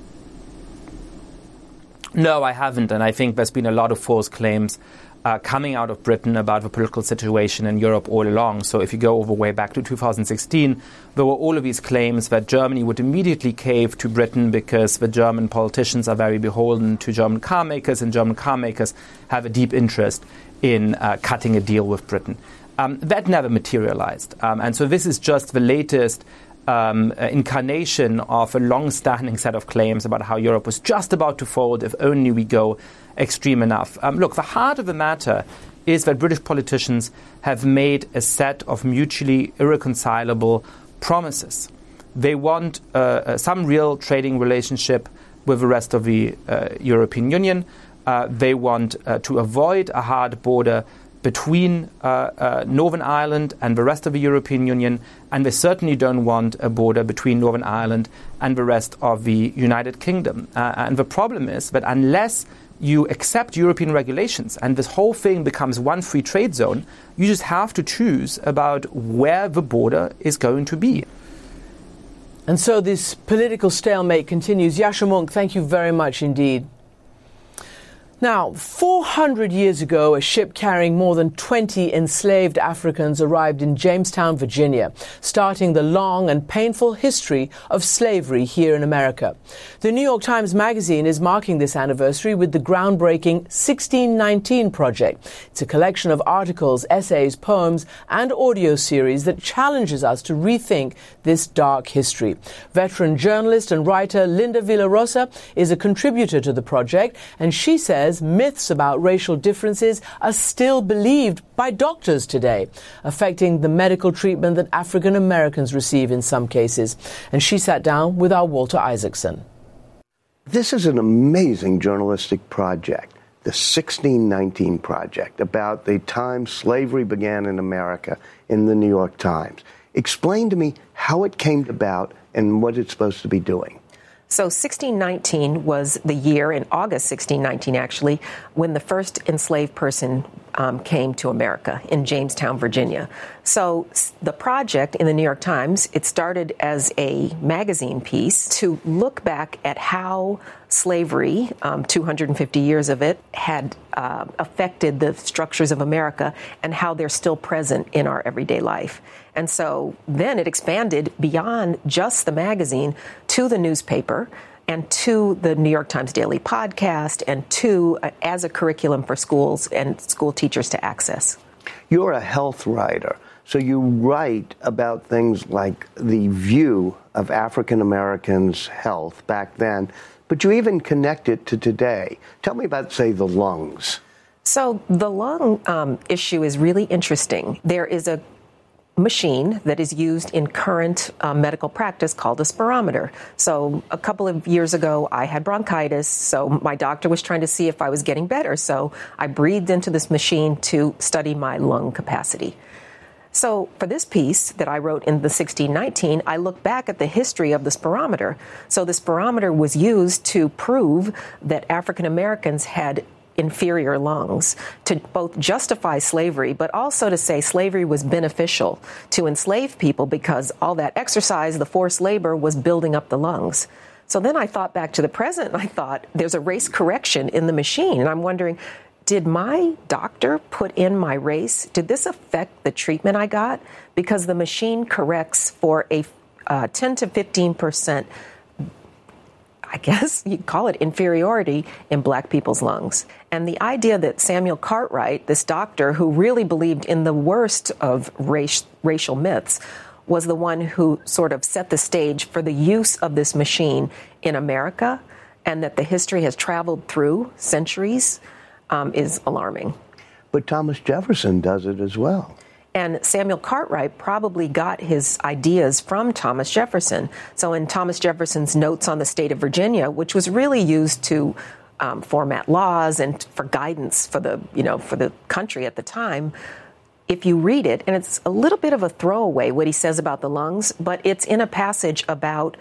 No, I haven't. And I think there's been a lot of false claims coming out of Britain about the political situation in Europe all along. So if you go all the way back to 2016, there were all of these claims that Germany would immediately cave to Britain because the German politicians are very beholden to German car makers, and German car makers have a deep interest in cutting a deal with Britain. That never materialized. And so this is just the latest incarnation of a long-standing set of claims about how Europe was just about to fold if only we go extreme enough. Look, the heart of the matter is that British politicians have made a set of mutually irreconcilable promises. They want some real trading relationship with the rest of the European Union. They want to avoid a hard border between Northern Ireland and the rest of the European Union, and they certainly don't want a border between Northern Ireland and the rest of the United Kingdom. And the problem is that unless you accept European regulations and this whole thing becomes one free trade zone, you just have to choose about where the border is going to be. And so this political stalemate continues. Yasha Monk, thank you very much indeed. Now, 400 years ago, a ship carrying more than 20 enslaved Africans arrived in Jamestown, Virginia, starting the long and painful history of slavery here in America. The New York Times Magazine is marking this anniversary with the groundbreaking 1619 Project. It's a collection of articles, essays, poems, and audio series that challenges us to rethink this dark history. Veteran journalist and writer Linda Villarosa is a contributor to the project, and she says myths about racial differences are still believed by doctors today, affecting the medical treatment that African Americans receive in some cases. And she sat down with our Walter Isaacson. This is an amazing journalistic project, the 1619 Project, about the time slavery began in America in the New York Times. Explain to me how it came about and what it's supposed to be doing. So 1619 was the year, in August 1619 actually, when the first enslaved person came to America in Jamestown, Virginia. So the project in the New York Times, it started as a magazine piece to look back at how slavery, 250 years of it, had affected the structures of America and how they're still present in our everyday life. And so then it expanded beyond just the magazine to the newspaper and to the New York Times Daily podcast and to as a curriculum for schools and school teachers to access. You're a health writer, so you write about things like the view of African Americans' health back then, but you even connect it to today. Tell me about, say, the lungs. So the lung issue is really interesting. There is a machine that is used in current medical practice called a spirometer. So a couple of years ago, I had bronchitis, so my doctor was trying to see if I was getting better. So I breathed into this machine to study my lung capacity. So for this piece that I wrote in the 1619, I look back at the history of the spirometer. So the spirometer was used to prove that African Americans had inferior lungs, to both justify slavery, but also to say slavery was beneficial to enslaved people because all that exercise, the forced labor, was building up the lungs. So then I thought back to the present, and I thought there's a race correction in the machine. And I'm wondering, did my doctor put in my race? Did this affect the treatment I got? Because the machine corrects for a 10 to 15%, I guess you'd call it inferiority in black people's lungs. And the idea that Samuel Cartwright, this doctor who really believed in the worst of racial myths, was the one who sort of set the stage for the use of this machine in America, and that the history has traveled through centuries, is alarming. But Thomas Jefferson does it as well. And Samuel Cartwright probably got his ideas from Thomas Jefferson. So in Thomas Jefferson's Notes on the State of Virginia, which was really used to format laws and for guidance for the country at the time, if you read it, and it's a little bit of a throwaway what he says about the lungs, but it's in a passage about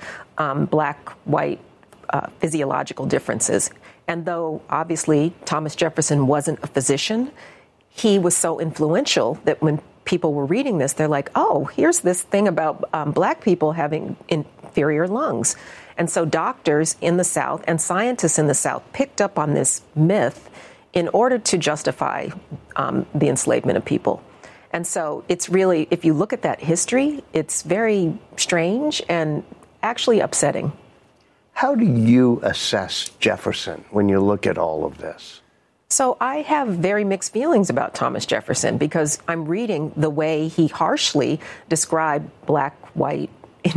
black-white physiological differences. And though obviously Thomas Jefferson wasn't a physician, he was so influential that when people were reading this, they're like, oh, here's this thing about black people having inferior lungs. And so doctors in the South and scientists in the South picked up on this myth in order to justify the enslavement of people. And so it's really, if you look at that history, it's very strange and actually upsetting. How do you assess Jefferson when you look at all of this? So I have very mixed feelings about Thomas Jefferson because I'm reading the way he harshly described black-white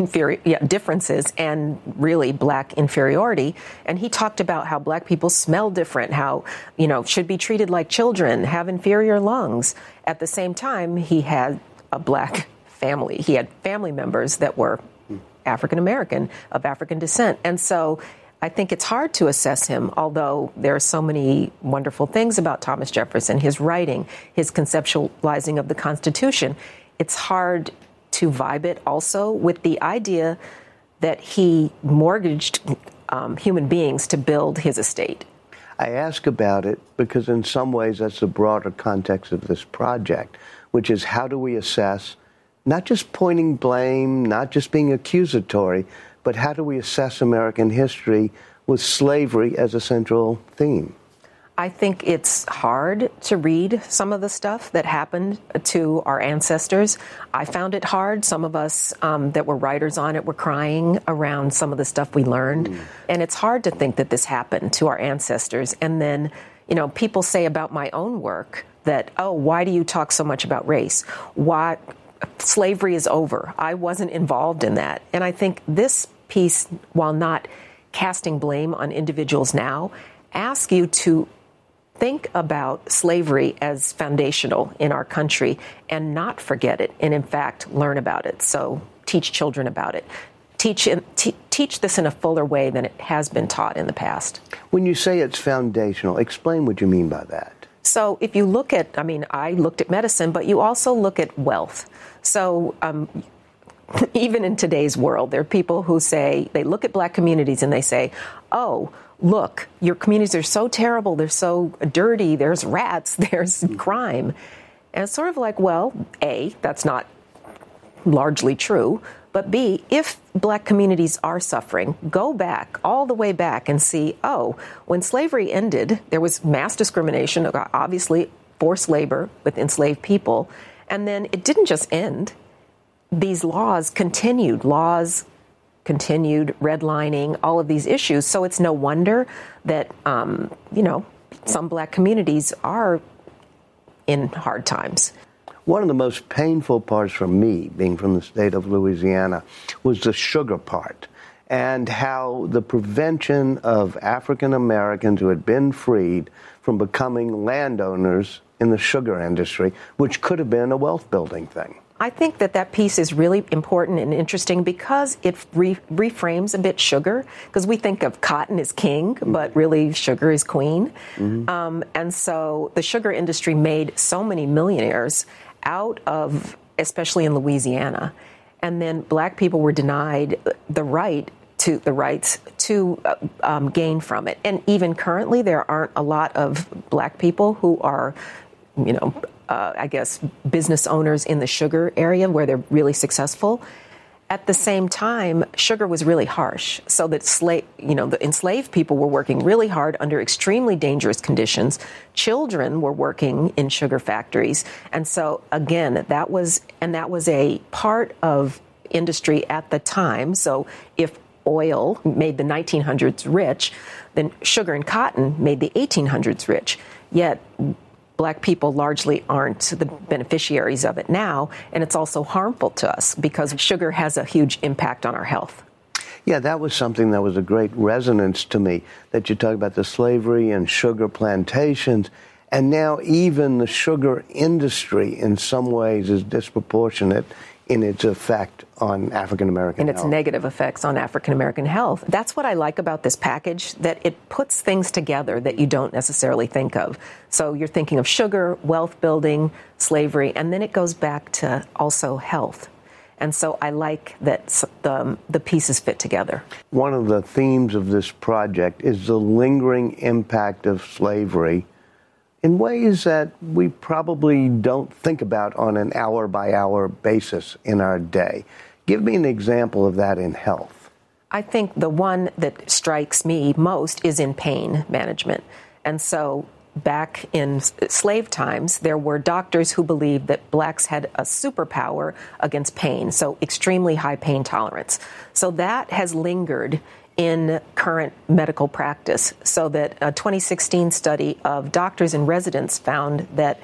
differences and really black inferiority. And he talked about how black people smell different, how, should be treated like children, have inferior lungs. At the same time, he had a black family. He had family members that were African American, of African descent. And so I think it's hard to assess him, although there are so many wonderful things about Thomas Jefferson, his writing, his conceptualizing of the Constitution. It's hard to vibe it also with the idea that he mortgaged human beings to build his estate. I ask about it because in some ways that's the broader context of this project, which is how do we assess not just pointing blame, not just being accusatory, but how do we assess American history with slavery as a central theme? I think it's hard to read some of the stuff that happened to our ancestors. I found it hard. Some of us that were writers on it were crying around some of the stuff we learned. And it's hard to think that this happened to our ancestors. And then, people say about my own work that, oh, why do you talk so much about race? Why slavery is over? I wasn't involved in that. And I think this piece, while not casting blame on individuals now, ask you to think about slavery as foundational in our country and not forget it, and in fact learn about it. So teach children about it. Teach this in a fuller way than it has been taught in the past. When you say it's foundational, explain what you mean by that. So if you look at, I looked at medicine, but you also look at wealth. So even in today's world, there are people who say, they look at black communities and they say, oh, look, your communities are so terrible, they're so dirty, there's rats, there's crime. And it's sort of like, well, A, that's not largely true, but B, if black communities are suffering, go back, all the way back and see, oh, when slavery ended, there was mass discrimination, obviously forced labor with enslaved people, and then it didn't just end. These laws continued, redlining, all of these issues. So it's no wonder that, some black communities are in hard times. One of the most painful parts for me, being from the state of Louisiana, was the sugar part, and how the prevention of African Americans who had been freed from becoming landowners in the sugar industry, which could have been a wealth building thing. I think that piece is really important and interesting because it reframes a bit sugar, because we think of cotton as king, but really sugar is queen. And so the sugar industry made so many millionaires out of, especially in Louisiana. And then black people were denied the rights to gain from it. And even currently, there aren't a lot of black people who are, business owners in the sugar area where they're really successful. At the same time, sugar was really harsh. So that the enslaved people were working really hard under extremely dangerous conditions. Children were working in sugar factories. And so, again, that was a part of industry at the time. So if oil made the 1900s rich, then sugar and cotton made the 1800s rich. Yet black people largely aren't the beneficiaries of it now, and it's also harmful to us because sugar has a huge impact on our health. Yeah, that was something that was a great resonance to me, that you talk about the slavery and sugar plantations, and now even the sugar industry in some ways is disproportionate in its effect on African-American health. And its negative effects on African-American health. That's what I like about this package, that it puts things together that you don't necessarily think of. So you're thinking of sugar, wealth building, slavery, and then it goes back to also health. And so I like that the pieces fit together. One of the themes of this project is the lingering impact of slavery in ways that we probably don't think about on an hour-by-hour basis in our day. Give me an example of that in health. I think the one that strikes me most is in pain management. And so back in slave times, there were doctors who believed that blacks had a superpower against pain, so extremely high pain tolerance. So that has lingered in current medical practice, so that a 2016 study of doctors and residents found that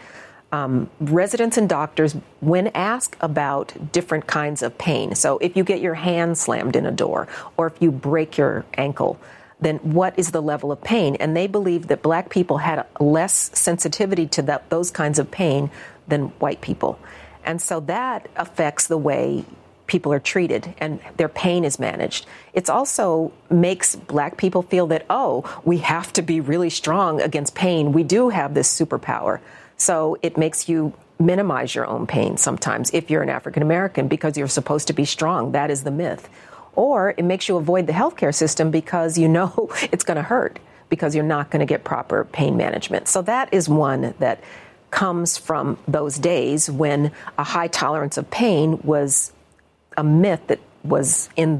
residents and doctors, when asked about different kinds of pain, so if you get your hand slammed in a door or if you break your ankle, then what is the level of pain? And they believed that black people had less sensitivity to those kinds of pain than white people. And so that affects the way people are treated and their pain is managed. It also makes black people feel that, oh, we have to be really strong against pain. We do have this superpower. So it makes you minimize your own pain sometimes if you're an African American because you're supposed to be strong. That is the myth. Or it makes you avoid the healthcare system because you know it's going to hurt because you're not going to get proper pain management. So that is one that comes from those days when a high tolerance of pain was a myth that was in the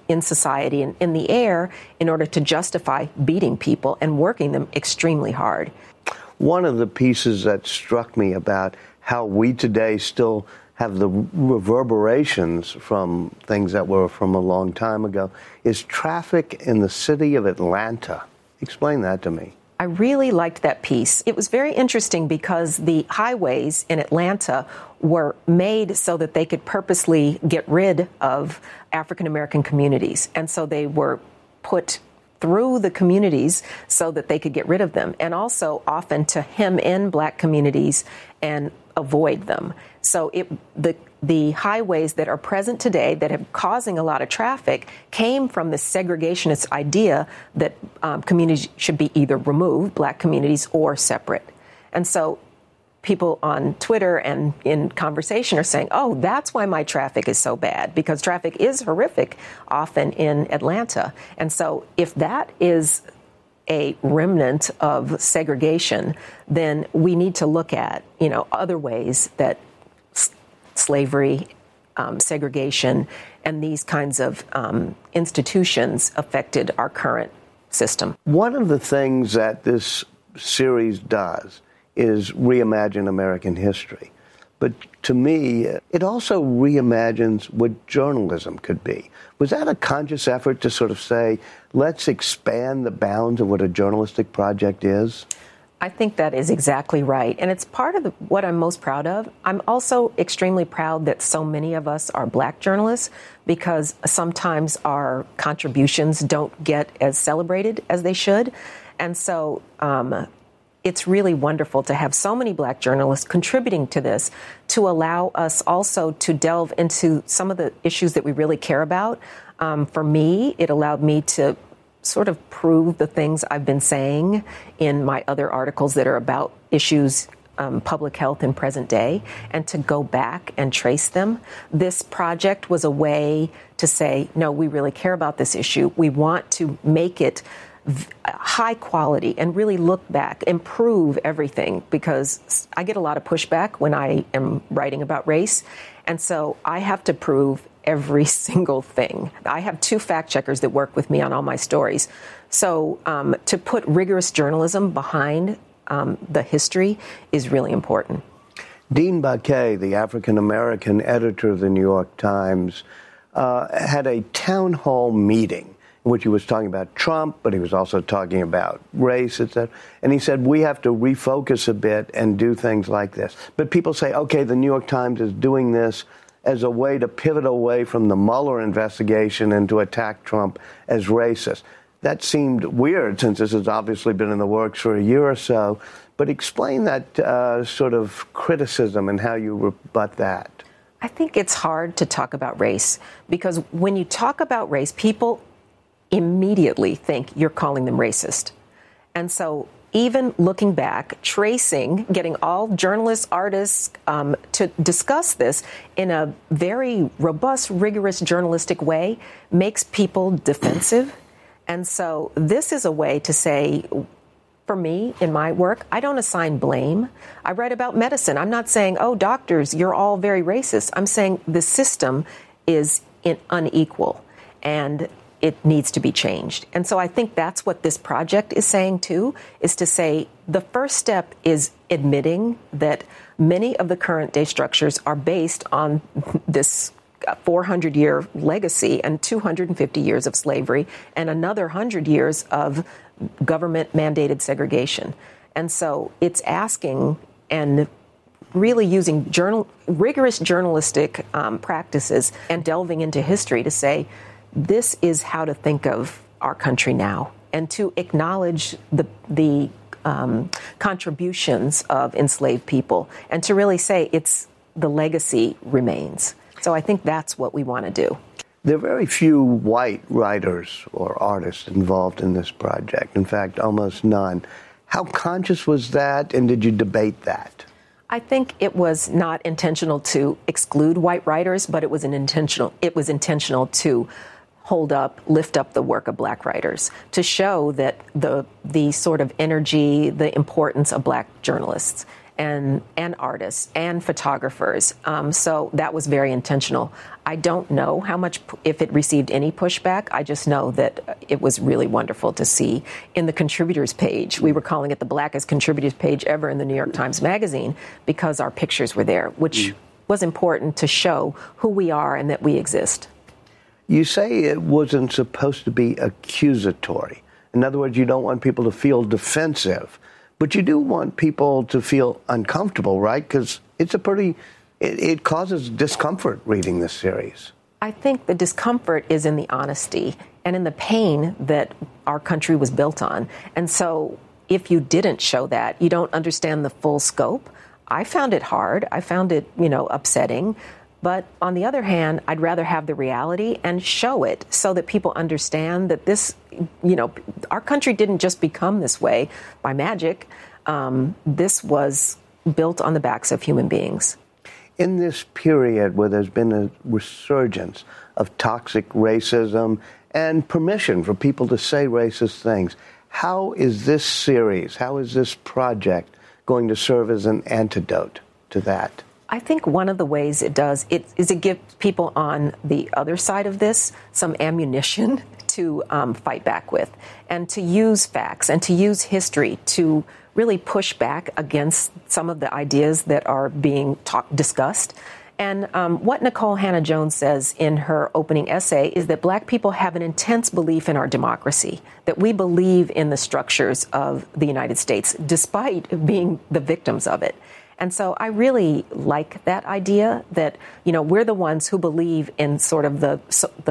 in society and in the air in order to justify beating people and working them extremely hard. One of the pieces that struck me about how we today still have the reverberations from things that were from a long time ago is traffic in the city of Atlanta. Explain that to me. I really liked that piece. It was very interesting because the highways in Atlanta were made so that they could purposely get rid of African American communities. And so they were put through the communities so that they could get rid of them, and also often to hem in black communities and avoid them. So the highways that are present today that are causing a lot of traffic came from the segregationist idea that communities should be either removed, black communities, or separate. And so people on Twitter and in conversation are saying, oh, that's why my traffic is so bad, because traffic is horrific often in Atlanta. And so if that is a remnant of segregation, then we need to look at, other ways that slavery, segregation, and these kinds of institutions affected our current system. One of the things that this series does is reimagine American history. But to me, it also reimagines what journalism could be. Was that a conscious effort to sort of say, let's expand the bounds of what a journalistic project is? I think that is exactly right. And it's part of what I'm most proud of. I'm also extremely proud that so many of us are black journalists, because sometimes our contributions don't get as celebrated as they should. And so it's really wonderful to have so many black journalists contributing to this, to allow us also to delve into some of the issues that we really care about. For me, it allowed me to sort of prove the things I've been saying in my other articles that are about issues, public health in present day, and to go back and trace them. This project was a way to say, no, we really care about this issue. We want to make it high quality and really look back, improve everything, because I get a lot of pushback when I am writing about race. And so I have to prove every single thing. I have 2 fact checkers that work with me on all my stories. So to put rigorous journalism behind the history is really important. Dean Baquet, the African-American editor of the New York Times, had a town hall meeting in which he was talking about Trump, but he was also talking about race, etc. And he said, we have to refocus a bit and do things like this. But people say, okay, the New York Times is doing this as a way to pivot away from the Mueller investigation and to attack Trump as racist. That seemed weird, since this has obviously been in the works for a year or so. But explain that sort of criticism and how you rebut that. I think it's hard to talk about race, because when you talk about race, people immediately think you're calling them racist. And so even looking back, tracing, getting all journalists, artists to discuss this in a very robust, rigorous journalistic way makes people defensive. And so this is a way to say, for me, in my work, I don't assign blame. I write about medicine. I'm not saying, oh, doctors, you're all very racist. I'm saying the system is unequal and it needs to be changed. And so I think that's what this project is saying, too, is to say the first step is admitting that many of the current day structures are based on this 400-year legacy and 250 years of slavery and another 100 years of government-mandated segregation. And so it's asking and really using rigorous journalistic practices and delving into history to say, this is how to think of our country now, and to acknowledge the contributions of enslaved people, and to really say the legacy remains. So I think that's what we want to do. There are very few white writers or artists involved in this project. In fact, almost none. How conscious was that, and did you debate that? I think it was not intentional to exclude white writers, but it was intentional to lift up the work of black writers, to show that the sort of energy, the importance of black journalists. and artists and photographers. So that was very intentional. I don't know how much, if it received any pushback. I just know that it was really wonderful to see in the contributors page. We were calling it the blackest contributors page ever in the New York Times Magazine because our pictures were there, which was important to show who we are and that we exist. You say it wasn't supposed to be accusatory. In other words, you don't want people to feel defensive, but you do want people to feel uncomfortable, right? Because it causes discomfort reading this series. I think the discomfort is in the honesty and in the pain that our country was built on. And so if you didn't show that, you don't understand the full scope. I found it hard. I found it, upsetting. But on the other hand, I'd rather have the reality and show it so that people understand that this, our country didn't just become this way by magic. This was built on the backs of human beings. In this period where there's been a resurgence of toxic racism and permission for people to say racist things, how is this series, how is this project going to serve as an antidote to that? I think one of the ways it does is it gives people on the other side of this some ammunition to fight back with, and to use facts and to use history to really push back against some of the ideas that are being discussed. And what Nicole Hannah-Jones says in her opening essay is that Black people have an intense belief in our democracy, that we believe in the structures of the United States, despite being the victims of it. And so I really like that idea that, we're the ones who believe in sort of the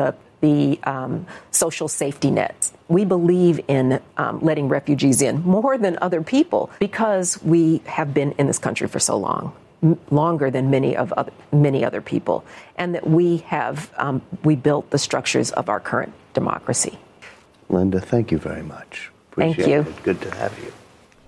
social safety nets. We believe in letting refugees in more than other people because we have been in this country for so long, longer than many other people, and that we built the structures of our current democracy. Linda, thank you very much. Thank you. It. Good to have you.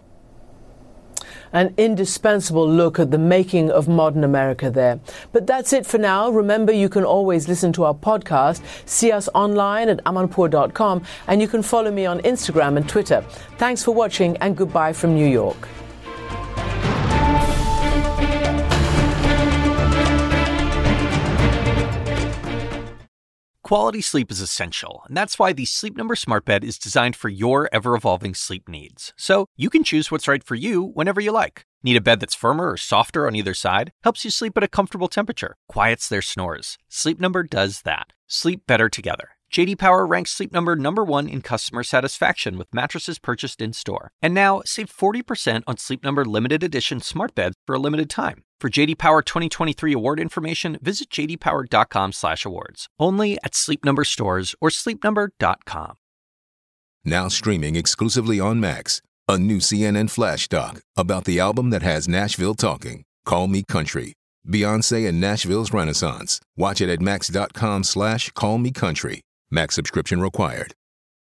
An indispensable look at the making of modern America there. But that's it for now. Remember, you can always listen to our podcast, see us online at amanpour.com, and you can follow me on Instagram and Twitter. Thanks for watching, and goodbye from New York. Quality sleep is essential, and that's why the Sleep Number Smart Bed is designed for your ever-evolving sleep needs. So you can choose what's right for you whenever you like. Need a bed that's firmer or softer on either side? Helps you sleep at a comfortable temperature. Quiets their snores. Sleep Number does that. Sleep better together. J.D. Power ranks Sleep Number #1 in customer satisfaction with mattresses purchased in-store. And now, save 40% on Sleep Number limited edition smart beds for a limited time. For J.D. Power 2023 award information, visit jdpower.com/awards. Only at Sleep Number stores or sleepnumber.com. Now streaming exclusively on Max, a new CNN flash doc about the album that has Nashville talking, Call Me Country. Beyoncé and Nashville's Renaissance. Watch it at max.com/callmecountry. Max subscription required.